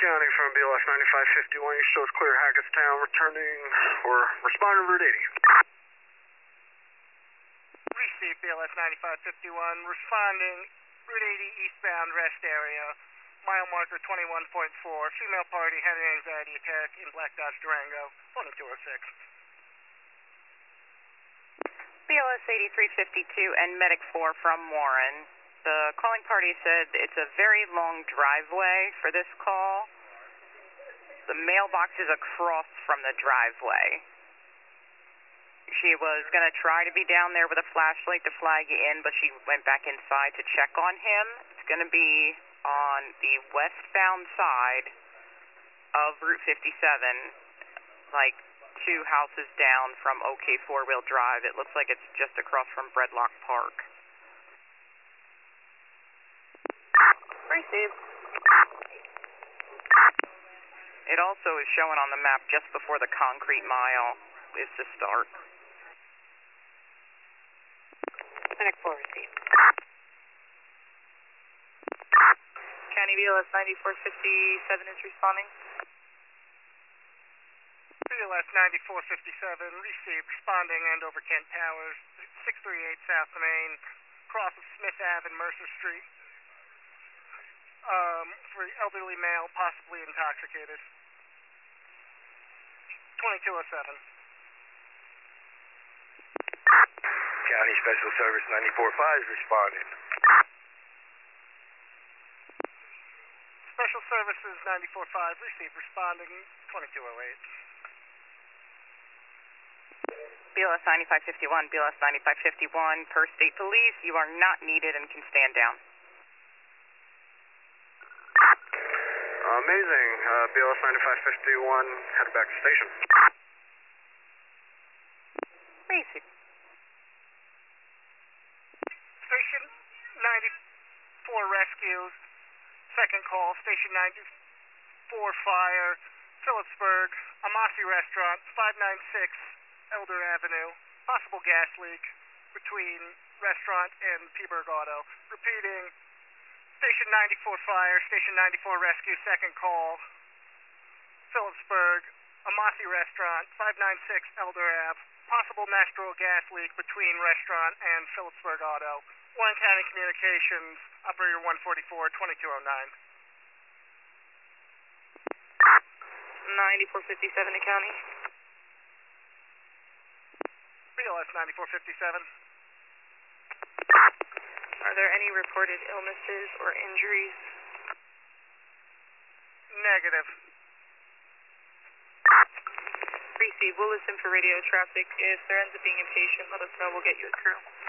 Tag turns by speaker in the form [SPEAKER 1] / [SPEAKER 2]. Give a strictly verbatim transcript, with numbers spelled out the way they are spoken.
[SPEAKER 1] County from B L S ninety-five fifty-one. Your show's clear Hackettstown, returning or responding Route eighty.
[SPEAKER 2] Receive B L S ninety-five fifty-one, responding Route eighty eastbound rest area, mile marker twenty-one point four, female party had an anxiety attack in Black Dodge Durango, twenty-two oh six.
[SPEAKER 3] B L S eighty-three fifty-two and Medic four from Warren. The calling party said it's a very long driveway for this call. The mailbox is across from the driveway. She was going to try to be down there with a flashlight to flag you in, but she went back inside to check on him. It's going to be on the westbound side of Route fifty-seven, like two houses down from OK four-wheel drive. It looks like it's just across from Breadlock Park.
[SPEAKER 4] Received.
[SPEAKER 3] It also is showing on the map just before the concrete mile is the start.
[SPEAKER 4] Medic four received.
[SPEAKER 5] County B L S ninety-four fifty-seven is responding.
[SPEAKER 2] B L S ninety-four fifty-seven, received, responding Andover Kent Towers, six thirty-eight South Main, cross of Smith Ave and Mercer Street. Um, for elderly male, possibly intoxicated. twenty-two oh seven.
[SPEAKER 1] County Special Service ninety-four five is responding.
[SPEAKER 2] Special Services ninety-four five, received, responding twenty-two oh eight.
[SPEAKER 3] B L S ninety-five fifty-one, B L S ninety-five fifty-one, per state police, you are not needed and can stand down.
[SPEAKER 1] Amazing. Uh, B L S ninety-five fifty-one, headed back to station.
[SPEAKER 3] Basic.
[SPEAKER 2] Station ninety-four rescues, second call, Station ninety-four fire, Phillipsburg, Amasi Restaurant, five ninety-six Elder Avenue, possible gas leak between restaurant and Peaburg Auto. Repeating, Station ninety-four fire, Station ninety-four rescue, second call, Phillipsburg, Amasi Restaurant, five ninety-six Elder Ave, possible natural gas leak between restaurant and Phillipsburg Auto. Warren County Communications, operator one forty-four, twenty-two oh nine.
[SPEAKER 5] ninety-four fifty-seven to County.
[SPEAKER 2] B L S ninety-four fifty-seven.
[SPEAKER 5] Are there any reported illnesses or injuries?
[SPEAKER 2] Negative.
[SPEAKER 5] Receive. We'll listen for radio traffic. If there ends up being a patient, let us know. We'll get you a crew.